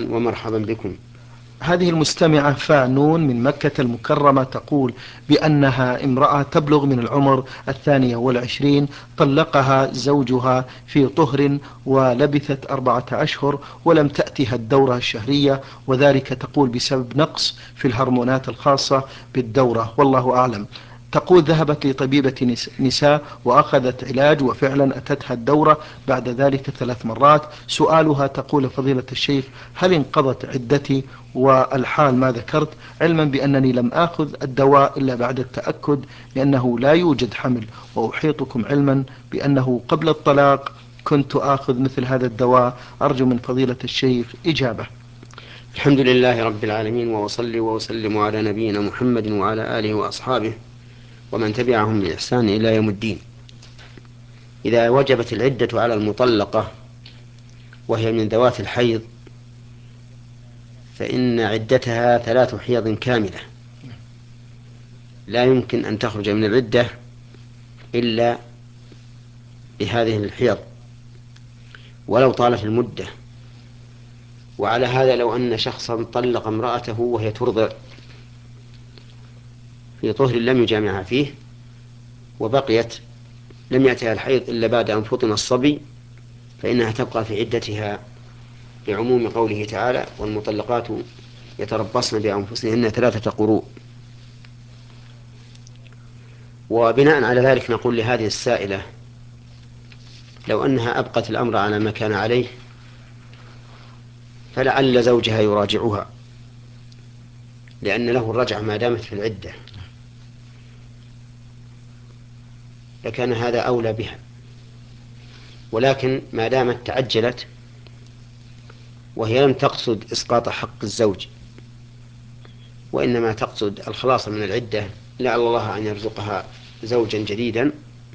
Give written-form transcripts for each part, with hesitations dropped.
ومرحبا بكم. هذه المستمعة فانون من مكة المكرمة تقول بأنها امرأة تبلغ من العمر 22، طلقها زوجها في طهر ولبثت 4 أشهر ولم تأتها الدورة الشهرية، وذلك تقول بسبب نقص في الهرمونات الخاصة بالدورة، والله أعلم. تقول ذهبت لطبيبة نساء وأخذت علاج وفعلا أتتها الدورة بعد ذلك 3 مرات. سؤالها تقول فضيلة الشيخ هل انقضت عدتي والحال ما ذكرت، علما بأنني لم آخذ الدواء إلا بعد التأكد لأنه لا يوجد حمل، وأحيطكم علما بأنه قبل الطلاق كنت آخذ مثل هذا الدواء. أرجو من فضيلة الشيخ إجابة. الحمد لله رب العالمين، وأصلي وأسلم على نبينا محمد وعلى آله وأصحابه ومن تبعهم بإحسان إلى يوم الدين. إذا وجبت العدة على المطلقة وهي من ذوات الحيض فإن عدتها 3 حيض كاملة، لا يمكن أن تخرج من العدة إلا بهذه الحيض ولو طالت المدة. وعلى هذا لو أن شخصا طلق امرأته وهي ترضع في طهر لم يجامعها فيه وبقيت لم يأتها الحيض إلا بعد أن فطم الصبي، فإنها تبقى في عدتها لعموم قوله تعالى: والمطلقات يتربصن بأنفسهن 3 قروء. وبناء على ذلك نقول لهذه السائلة لو أنها أبقت الأمر على ما كان عليه فلعل زوجها يراجعها، لأن له الرجعة ما دامت في العدة، لكان هذا أولى بها. ولكن ما دامت تعجلت وهي لم تقصد إسقاط حق الزوج وإنما تقصد الخلاص من العدة لعل الله أن يرزقها زوجا جديدا،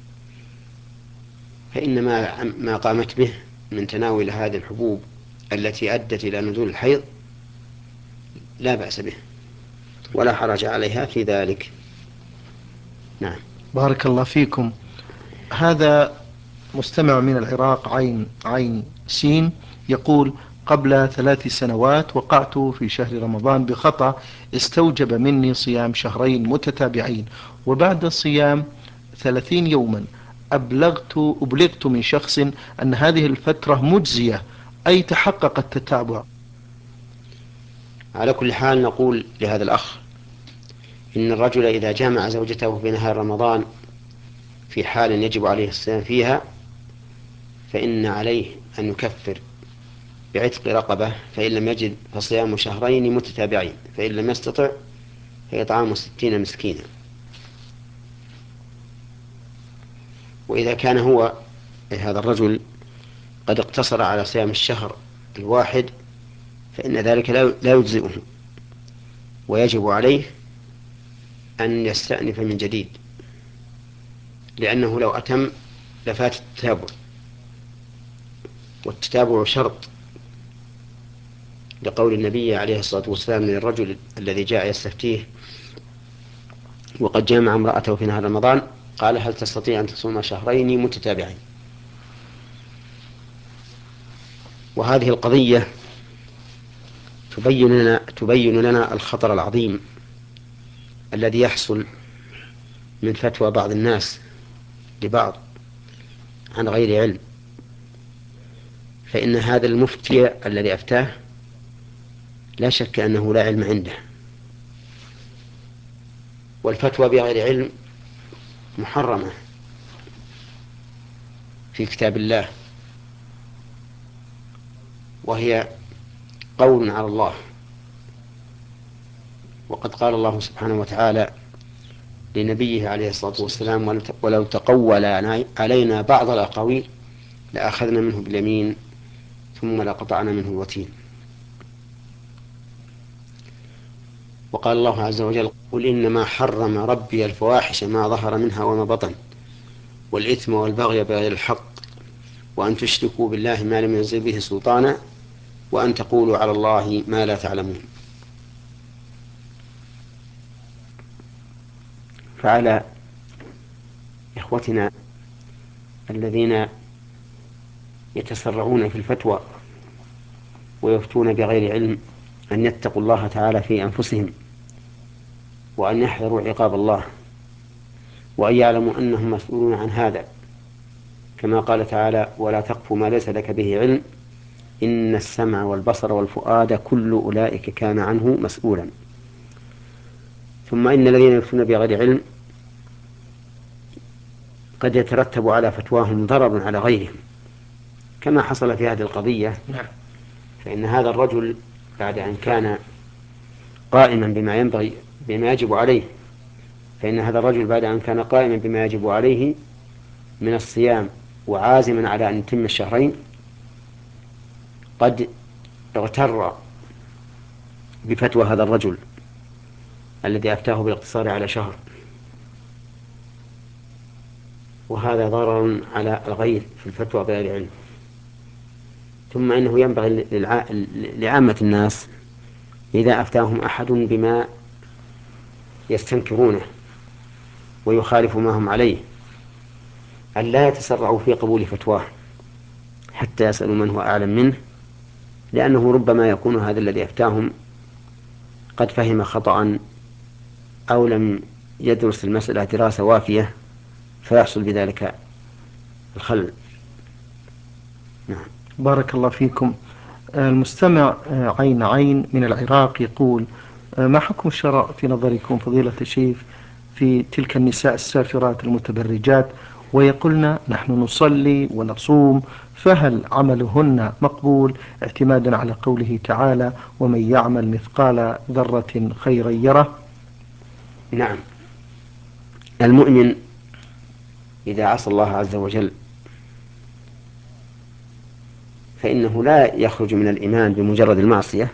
فإن ما قامت به من تناول هذه الحبوب التي أدت إلى نزول الحيض لا بأس به ولا حرج عليها في ذلك. نعم. بارك الله فيكم. هذا مستمع من العراق عين سين يقول قبل 3 سنوات وقعت في شهر رمضان بخطأ استوجب مني صيام شهرين متتابعين، وبعد صيام 30 يوما أبلغت من شخص أن هذه الفترة مجزية، أي تحقق التتابع. على كل حال نقول لهذا الأخ إن الرجل إذا جامع زوجته في نهار رمضان في حال يجب عليه الصيام فيها فإن عليه أن يكفر بعتق رقبة، فإن لم يجد فصيام شهرين متتابعين، فإن لم يستطع فإطعام 60 مسكينا. وإذا كان هو هذا الرجل قد اقتصر على صيام الشهر الواحد فإن ذلك لا يجزئه، ويجب عليه أن يستأنف من جديد، لأنه لو أتم لفات التتابع، والتتابع شرط لقول النبي عليه الصلاة والسلام للرجل الذي جاء يستفتيه وقد جامع امرأته في نهار رمضان قال: هل تستطيع أن تصوم شهرين متتابعين؟ وهذه القضية تبين لنا الخطر العظيم الذي يحصل من فتوى بعض الناس لبعض عن غير علم. فإن هذا المفتي الذي أفتاه لا شك أنه لا علم عنده، والفتوى بغير علم محرمة في كتاب الله، وهي قول على الله. وقد قال الله سبحانه وتعالى لنبيه عليه الصلاة والسلام: ولو تقول علينا بعض الأقاويل لأخذنا منه باليمين ثم لقطعنا منه الوتين. وقال الله عز وجل: قل إنما حرم ربي الفواحش ما ظهر منها وما بطن والإثم والبغي بغير الحق وأن تشركوا بالله ما لم ينزل به سلطانا وأن تقولوا على الله ما لا تعلمون. فعلى إخوتنا الذين يتسرعون في الفتوى ويفتون بغير علم أن يتقوا الله تعالى في أنفسهم، وأن يحذروا عقاب الله، وأن يعلموا أنهم مسؤولون عن هذا، كما قال تعالى: ولا تقف ما ليس لك به علم إن السمع والبصر والفؤاد كل أولئك كان عنه مسؤولا. ثم إن الذين يفتون بغير علم قد يترتب على فتواهم ضرر على غيرهم، كما حصل في هذه القضية. فإن هذا الرجل بعد أن كان قائما بما يجب عليه، فإن هذا الرجل بعد أن كان قائما بما يجب عليه من الصيام وعازما على أن يتم الشهرين، قد اغتر بفتوى هذا الرجل الذي أفتاه بالاقتصار على شهر، وهذا ضرر على الغير في الفتوى بغير علم. ثم إنه ينبغي لعامة الناس إذا أفتاهم أحد بما يستنكرونه ويخالف ما هم عليه أن لا يتسرعوا في قبول فتواه حتى يسألوا من هو أعلم منه، لأنه ربما يكون هذا الذي أفتاهم قد فهم خطأ أو لم يدرس المسألة دراسة وافية فيحصل بذلك الخلل. نعم. بارك الله فيكم. المستمع عين عين من العراق يقول: ما حكم الشرع في نظركم فضيلة الشيخ في تلك النساء السافرات المتبرجات ويقولن نحن نصلي ونصوم، فهل عملهن مقبول اعتمادا على قوله تعالى: ومن يعمل مثقال ذرة خيرا يره؟ نعم، المؤمن إذا عصى الله عز وجل فإنه لا يخرج من الإيمان بمجرد المعصية،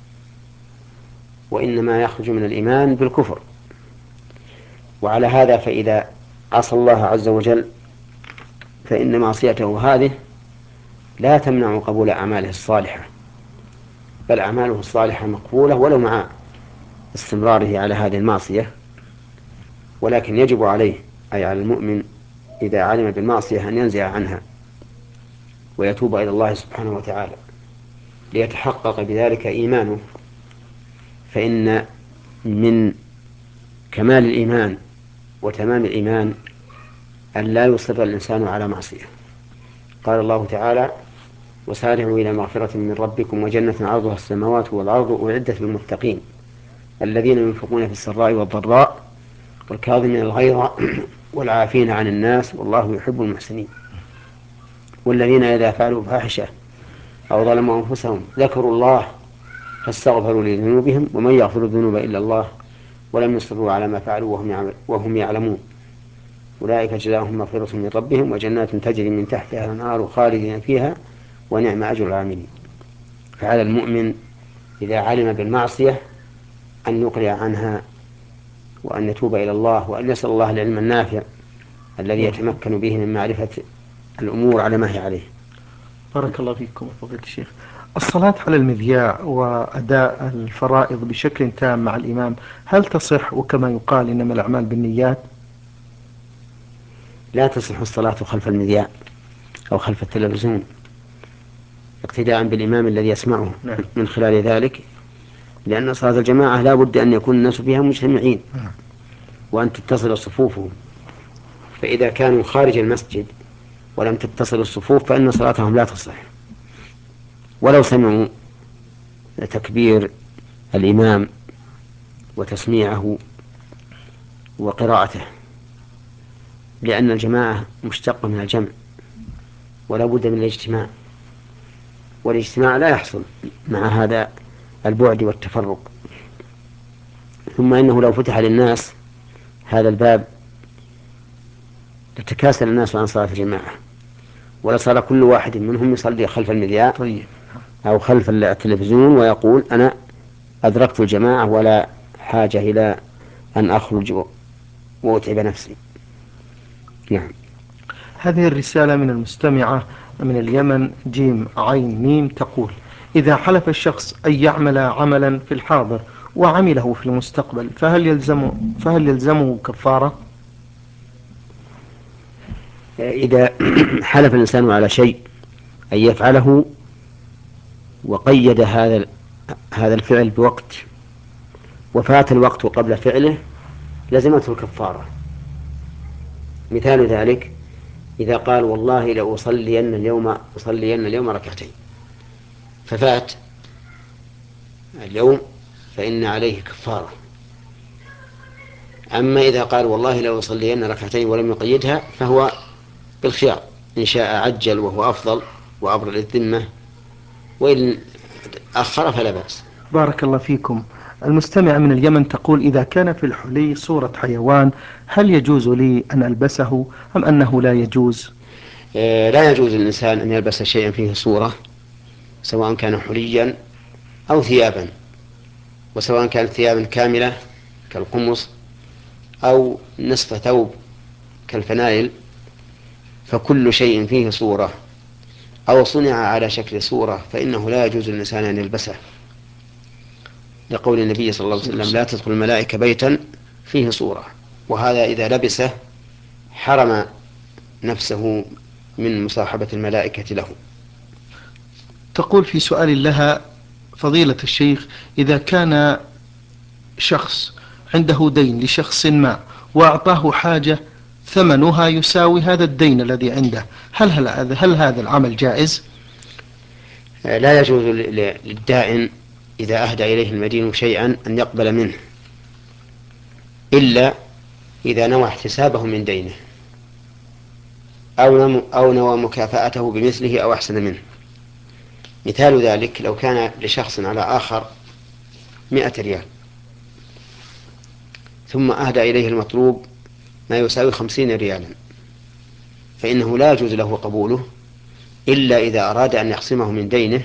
وإنما يخرج من الإيمان بالكفر. وعلى هذا فإذا عصى الله عز وجل فإن معصيته هذه لا تمنع قبول أعماله الصالحة، بل أعماله الصالحة مقبولة ولو مع استمراره على هذه المعصية. ولكن يجب عليه، أي على المؤمن، إذا علم بالمعصية أن ينزع عنها ويتوب إلى الله سبحانه وتعالى ليتحقق بذلك إيمانه. فإن من كمال الإيمان وتمام الإيمان أن لا يصر الإنسان على معصية. قال الله تعالى: وسارعوا إلى مغفرة من ربكم وجنة عرضها السماوات والأرض أعدت للمتقين الذين ينفقون في السراء والضراء والكاظمين الغيظ والعافين عن الناس والله يحب المحسنين والذين إذا فعلوا فاحشة أو ظلموا أنفسهم ذكروا الله فاستغفروا لذنوبهم ومن يغفر الذنوب إلا الله ولم يصروا على ما فعلوا وهم يعلمون أولئك جزاؤهم مغفرة من ربهم وجنات تجري من تحتها الأنهار خالدين فيها ونعم أجر العاملين. فعلى المؤمن إذا علم بالمعصية أن يقلع عنها وأن يتوب إلى الله وأن يسأل الله العلم النافع الذي يتمكن به من معرفة الأمور على ما هي عليه. بارك الله فيكم فضيلة الشيخ. الصلاة على المذياع وأداء الفرائض بشكل تام مع الإمام هل تصح؟ وكما يقال إنما الأعمال بالنيات. لا تصح الصلاة خلف المذياع أو خلف التلفزيون اقتداء بالإمام الذي يسمعه من خلال ذلك، لأن صلاة الجماعة لا بد أن يكون الناس فيها مجتمعين وأن تتصل صفوفهم، فإذا كانوا خارج المسجد ولم تتصل الصفوف فإن صلاتهم لا تصح ولو سمعوا تكبير الإمام وتسميعه وقراءته، لأن الجماعة مشتقة من الجمع ولا بد من الاجتماع، والاجتماع لا يحصل مع هذا البعد والتفرق. ثم إنه لو فتح للناس هذا الباب لتكاسل الناس عن صلاة الجماعة ولصار كل واحد منهم يصلي خلف المذياع أو خلف التلفزيون ويقول أنا أدركت الجماعة ولا حاجة إلى أن أخرج وأتعب نفسي. نعم. هذه الرسالة من المستمعة من اليمن جيم عين ميم تقول: إذا حلف الشخص أن يعمل عملا في الحاضر وعمله في المستقبل فهل يلزمه كفارة؟ إذا حلف الإنسان على شيء أن يفعله وقيد هذا الفعل بوقت، وفات الوقت قبل فعله، لزمته الكفارة. مثال ذلك إذا قال والله أصلين اليوم ركعتين، ففات اليوم فإن عليه كفارة. أما إذا قال والله أصلين ركعتين ولم يقيدها فهو بالخيار، إن شاء عجل وهو أفضل وأبرأ للذمة، وإن أخر فلا بأس. بارك الله فيكم. المستمع من اليمن تقول: إذا كان في الحلي صورة حيوان هل يجوز لي أن ألبسه أم أنه لا يجوز؟ لا يجوز للإنسان أن يلبس شيئا فيه صورة، سواء كان حليا أو ثيابا، وسواء كانت ثيابا كاملة كالقمص أو نصف ثوب كالفنائل، فكل شيء فيه صورة أو صنع على شكل صورة فإنه لا يجوز للإنسان أن يلبسه، لقول النبي صلى الله عليه وسلم: لا تدخل الملائكة بيتا فيه صورة. وهذا إذا لبسه حرم نفسه من مصاحبة الملائكة له. تقول في سؤال لها: فضيلة الشيخ، إذا كان شخص عنده دين لشخص ما وأعطاه حاجة ثمنها يساوي هذا الدين الذي عنده، هل هذا العمل جائز؟ لا يجوز للدائن إذا أهدى إليه المدين شيئا أن يقبل منه، إلا إذا نوى احتسابه من دينه أو نوى مكافأته بمثله أو أحسن منه. مثال ذلك: لو كان لشخص على آخر 100 ريال، ثم أهدى إليه المطلوب ما يساوي 50 ريالا، فإنه لا يجوز له قبوله إلا إذا أراد أن يخصمه من دينه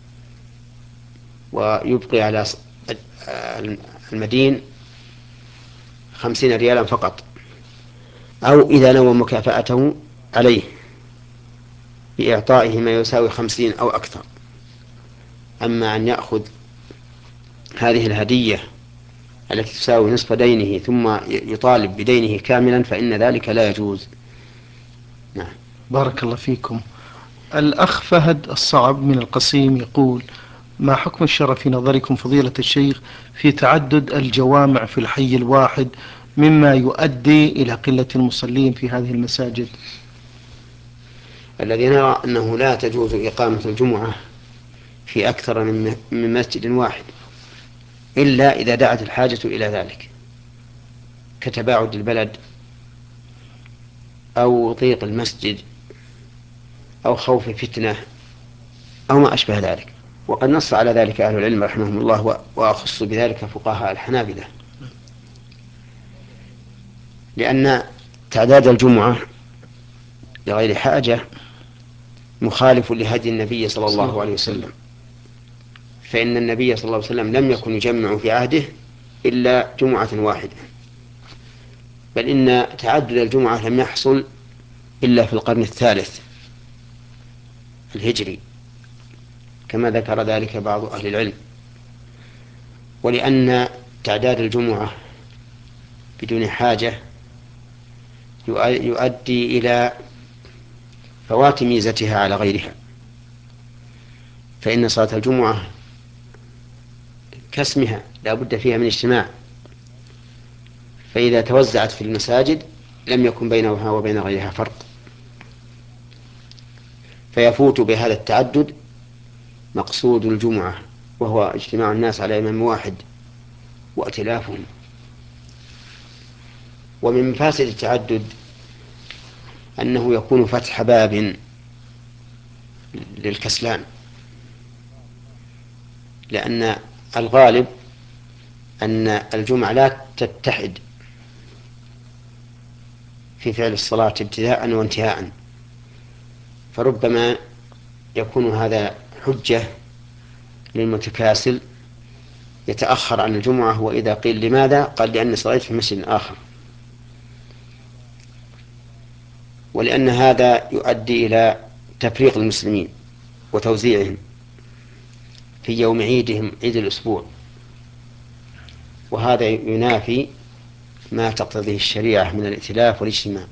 ويبقي على المدين 50 ريالا فقط، أو إذا نوى مكافأته عليه بإعطائه ما يساوي 50 أو أكثر. أما أن يأخذ هذه الهدية التي تساوي نصف دينه ثم يطالب بدينه كاملا فإن ذلك لا يجوز. نعم. بارك الله فيكم. الأخ فهد الصعب من القصيم يقول: ما حكم الشرع في نظركم فضيلة الشيخ في تعدد الجوامع في الحي الواحد مما يؤدي إلى قلة المصلين في هذه المساجد؟ الذي نرى أنه لا تجوز إقامة الجمعة في أكثر من مسجد واحد إلا إذا دعت الحاجة إلى ذلك، كتباعد البلد أو ضيق المسجد أو خوف فتنة أو ما أشبه ذلك. وقد نص على ذلك أهل العلم رحمهم الله، وأخص بذلك فقهاء الحنابلة، لأن تعداد الجمعة لغير حاجة مخالف لهدي النبي صلى الله عليه وسلم، فإن النبي صلى الله عليه وسلم لم يكن يجمع في عهده إلا جمعة واحدة، بل إن تعدد الجمعة لم يحصل إلا في القرن الثالث الهجري كما ذكر ذلك بعض أهل العلم. ولأن تعداد الجمعة بدون حاجة يؤدي إلى فوات ميزتها على غيرها، فإن صلاة الجمعة كاسمها لا بد فيها من اجتماع، فإذا توزعت في المساجد لم يكن بينها وبين غيرها فرق، فيفوت بهذا التعدد مقصود الجمعة، وهو اجتماع الناس على إمام واحد وائتلافهم. ومن مفاسد التعدد أنه يكون فتح باب للكسلان، لأن الغالب أن الجمعة لا تتحد في فعل الصلاة ابتداء وانتهاء، فربما يكون هذا حجة للمتكاسل يتأخر عن الجمعة، وإذا قيل لماذا؟ قال: لأني صليت في مسجد آخر. ولأن هذا يؤدي إلى تفريق المسلمين وتوزيعهم في يوم عيدهم عيد الأسبوع، وهذا ينافي ما تقتضيه الشريعة من الائتلاف والاجتماع.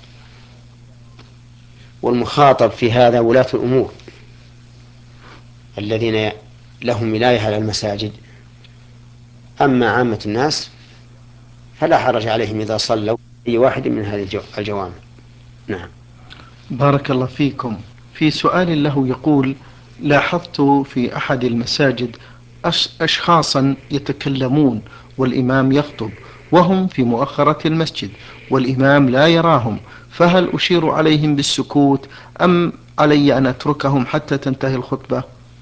والمخاطب في هذا ولاة الأمور الذين لهم ولاية على المساجد. أما عامة الناس فلا حرج عليهم إذا صلوا أي واحد من هذه الجوامع. نعم. بارك الله فيكم. في سؤال له يقول: لاحظت في أحد المساجد أشخاصا يتكلمون والإمام يخطب وهم في مؤخرة المسجد والإمام لا يراهم، فهل أشير عليهم بالسكوت أم علي أن أتركهم حتى تنتهي الخطبة؟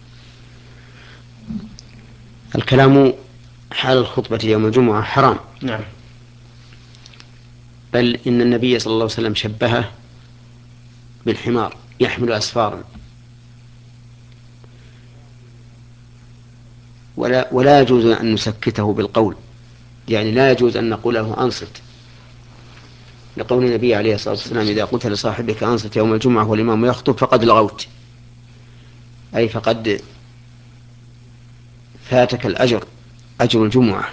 الكلام حال الخطبة يوم الجمعة حرام. نعم. بل إن النبي صلى الله عليه وسلم شبهه بالحمار يحمل أسفارا، ولا يجوز أن نسكته بالقول، يعني لا يجوز أن نقول له أنصت، لقول النبي عليه الصلاة والسلام: إذا قلت لصاحبك أنصت يوم الجمعة والإمام يخطب فقد لغوت، أي فقد فاتك الأجر، أجر الجمعة.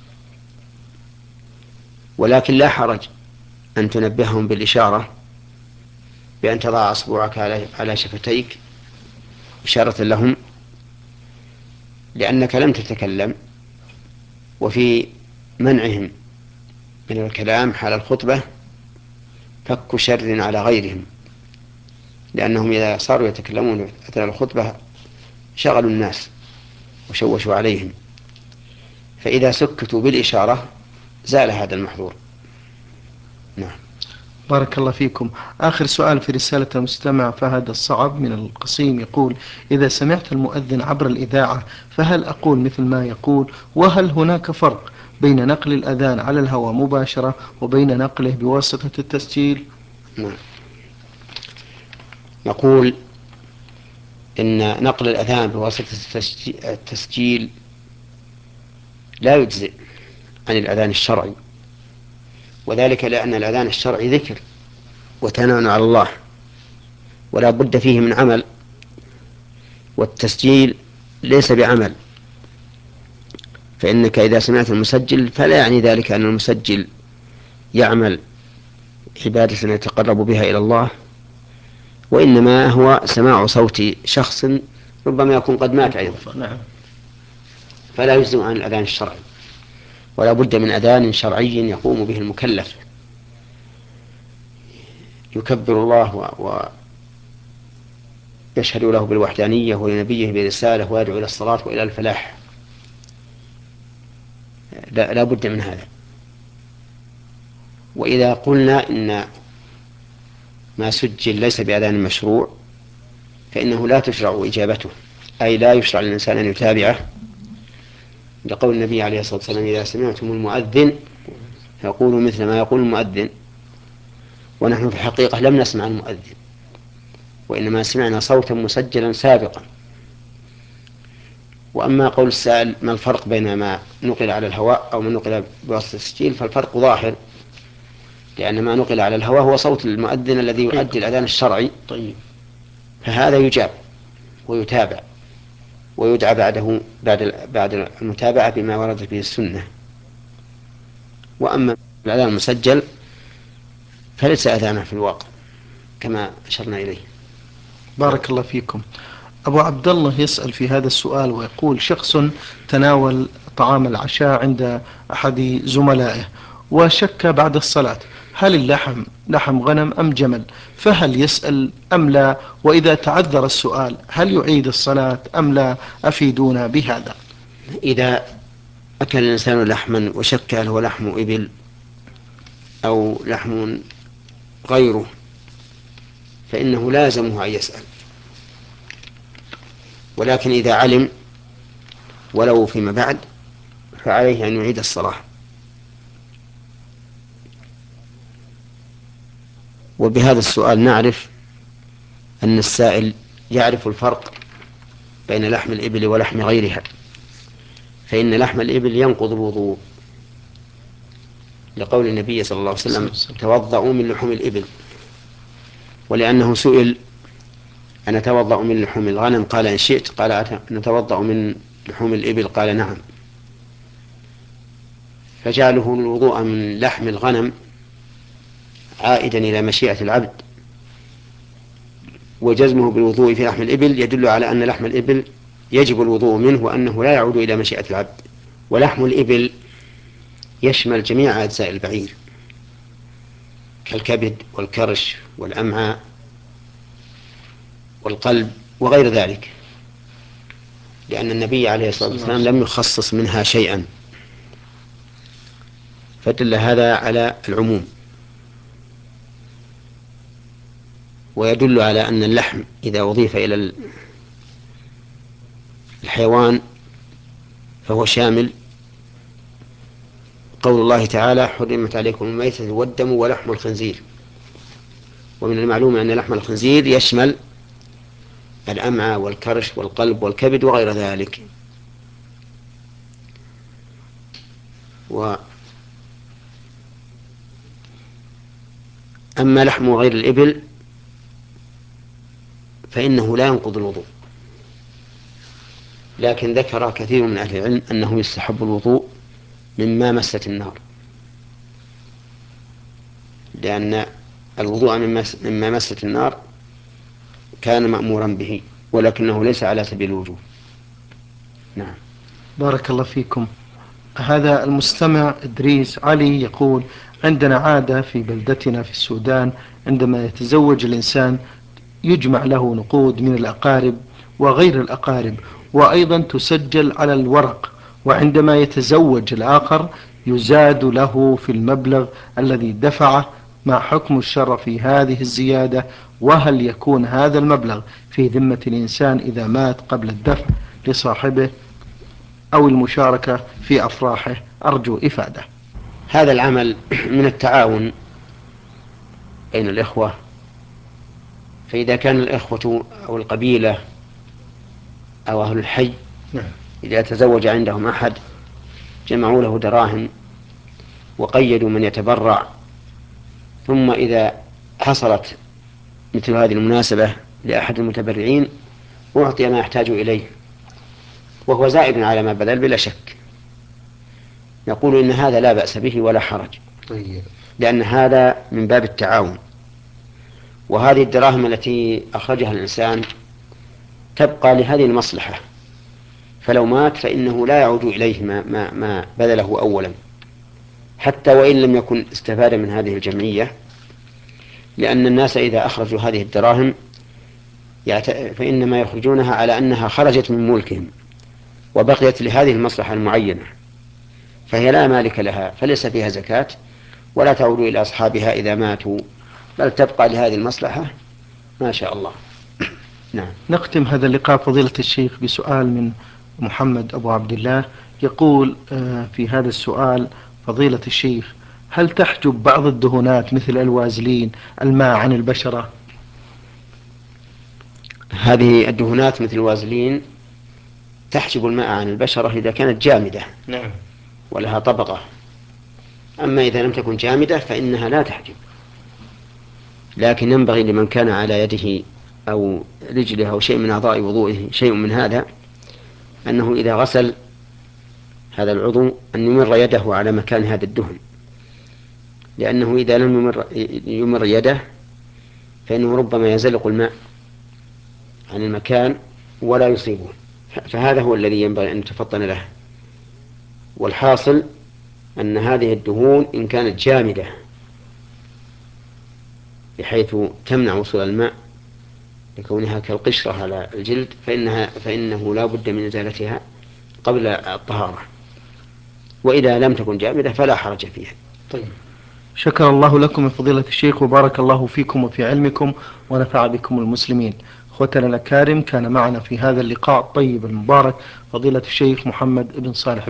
ولكن لا حرج أن تنبههم بالإشارة، بأن تضع أصبعك على شفتيك إشارة لهم، لأنك لم تتكلم، وفي منعهم من الكلام حال الخطبة فك شر على غيرهم، لأنهم إذا صاروا يتكلمون أثناء الخطبة شغلوا الناس وشوشوا عليهم، فإذا سكتوا بالإشارة زال هذا المحظور. نعم. بارك الله فيكم. آخر سؤال في رسالة المستمع فهد الصعب من القصيم يقول: إذا سمعت المؤذن عبر الإذاعة فهل أقول مثل ما يقول؟ وهل هناك فرق بين نقل الأذان على الهواء مباشرة وبين نقله بواسطة التسجيل؟ نعم. نقول إن نقل الأذان بواسطة التسجيل لا يجزئ عن الأذان الشرعي، وذلك لأن الأذان الشرعي ذكر وثناء على الله ولا بد فيه من عمل، والتسجيل ليس بعمل. فإنك إذا سمعت المسجل فلا يعني ذلك أن المسجل يعمل عبادة يتقرب بها إلى الله، وإنما هو سماع صوت شخص ربما يكون قد مات أيضا، نعم. فلا يجزم عن الأذان الشرعي، ولا بد من أذان شرعي يقوم به المكلف يكبر الله ويشهد له بالوحدانية ولنبيه برسالة ويدعو إلى الصلاة وإلى الفلاح. لا بد من هذا. وإذا قلنا إن ما سجل ليس بأذان مشروع فإنه لا تشرع إجابته، أي لا يشرع للإنسان أن يتابعه، لقول النبي عليه الصلاة والسلام: إذا سمعتم المؤذن فقولوا مثل ما يقول المؤذن. ونحن في الحقيقة لم نسمع المؤذن، وإنما سمعنا صوتا مسجلا سابقا. وأما قول السائل ما الفرق بين ما نقل على الهواء أو ما نقل بواسطة التسجيل، فالفرق ظاهر، لأن ما نقل على الهواء هو صوت المؤذن الذي يؤدي الأذان الشرعي، طيب. فهذا يجاب ويتابع ويدعى بعد المتابعة بما ورد به السنة. وأما الأذان المسجل فليس أذانا في الواقع كما أشرنا إليه. بارك الله فيكم. أبو عبد الله يسأل في هذا السؤال ويقول: شخص تناول طعام العشاء عند أحد زملائه وشك بعد الصلاة هل اللحم لحم غنم أم جمل، فهل يسأل أم لا؟ وإذا تعذر السؤال هل يعيد الصلاة أم لا؟ أفيدونا بهذا. إذا أكل الإنسان لحما وشك هل هو لحم إبل أو لحم غيره فإنه لازمه أن يسأل، ولكن إذا علم ولو فيما بعد فعليه أن يعيد الصلاة. وبهذا السؤال نعرف أن السائل يعرف الفرق بين لحم الإبل ولحم غيرها، فإن لحم الإبل ينقض الوضوء، لقول النبي صلى الله عليه وسلم: توضأوا من لحوم الإبل. ولأنه سئل: أنا أتوضأ من لحوم الغنم؟ قال: إن شئت. قال: نتوضأ من لحوم الإبل؟ قال: نعم. فجعله الوضوء من لحم الغنم عائدا إلى مشيئة العبد، وجزمه بالوضوء في لحم الإبل يدل على أن لحم الإبل يجب الوضوء منه وأنه لا يعود إلى مشيئة العبد. ولحم الإبل يشمل جميع أجزاء البعير كالكبد والكرش والأمعاء والقلب وغير ذلك، لأن النبي عليه الصلاة والسلام لم يخصص منها شيئا، فدل هذا على العموم. ويدل على أن اللحم إذا أضيف إلى الحيوان فهو شامل. قول الله تعالى: حرمت عليكم الميتة والدم ولحم الخنزير. ومن المعلوم أن لحم الخنزير يشمل الأمعاء والكرش والقلب والكبد وغير ذلك. أما لحم غير الإبل فإنه لا ينقض الوضوء، لكن ذكر كثير من أهل العلم أنه يستحب الوضوء مما مست النار، لأن الوضوء مما مست النار كان مأمورا به، ولكنه ليس على سبيل الوجوب. نعم. بارك الله فيكم. هذا المستمع إدريس علي يقول: عندنا عادة في بلدتنا في السودان، عندما يتزوج الإنسان يجمع له نقود من الأقارب وغير الأقارب، وأيضا تسجل على الورق، وعندما يتزوج الآخر يزاد له في المبلغ الذي دفعه. ما حكم الشرع في هذه الزيادة؟ وهل يكون هذا المبلغ في ذمة الإنسان إذا مات قبل الدفع لصاحبه أو المشاركة في أفراحه؟ أرجو إفادة. هذا العمل من التعاون بين الإخوة، فإذا كان الإخوة أو القبيلة أو أهل الحي إذا تزوج عندهم أحد جمعوا له دراهم وقيدوا من يتبرع، ثم إذا حصلت مثل هذه المناسبة لأحد المتبرعين أعطي ما يحتاج إليه وهو زائد على ما بذل بلا شك، يقول إن هذا لا بأس به ولا حرج، لأن هذا من باب التعاون. وهذه الدراهم التي أخرجها الإنسان تبقى لهذه المصلحة، فلو مات فإنه لا يعود إليه ما بذله أولا، حتى وإن لم يكن استفاد من هذه الجمعية، لأن الناس إذا أخرجوا هذه الدراهم فإنما يخرجونها على أنها خرجت من ملكهم وبقيت لهذه المصلحة المعينة، فهي لا مالك لها، فليس فيها زكاة ولا تعود إلى أصحابها إذا ماتوا، بل تبقى لهذه المصلحة ما شاء الله. نعم. نختم هذا اللقاء فضيلة الشيخ بسؤال من محمد أبو عبد الله، يقول في هذا السؤال: فضيلة الشيخ، هل تحجب بعض الدهونات مثل الوازلين الماء عن البشرة؟ هذه الدهونات مثل الوازلين تحجب الماء عن البشرة إذا كانت جامدة. نعم. ولها طبقة. أما إذا لم تكن جامدة فإنها لا تحجب، لكن ينبغي لمن كان على يده أو رجله أو شيء من أعضاء وضوئه شيء من هذا أنه إذا غسل هذا العضو أن يمر يده على مكان هذا الدهن، لأنه إذا لم يمر يده فإنه ربما يزلق الماء عن المكان ولا يصيبه، فهذا هو الذي ينبغي أن يتفطن له. والحاصل أن هذه الدهون إن كانت جامدة بحيث تمنع وصول الماء لكونها كالقشرة على الجلد فإنه لا بد من إزالتها قبل الطهارة، وإذا لم تكن جامدة فلا حرج فيها. طيب، شكر الله لكم يا فضيلة الشيخ، وبارك الله فيكم وفي علمكم ونفع بكم المسلمين. أخوتنا الأكارم، كان معنا في هذا اللقاء الطيب المبارك فضيلة الشيخ محمد بن صالح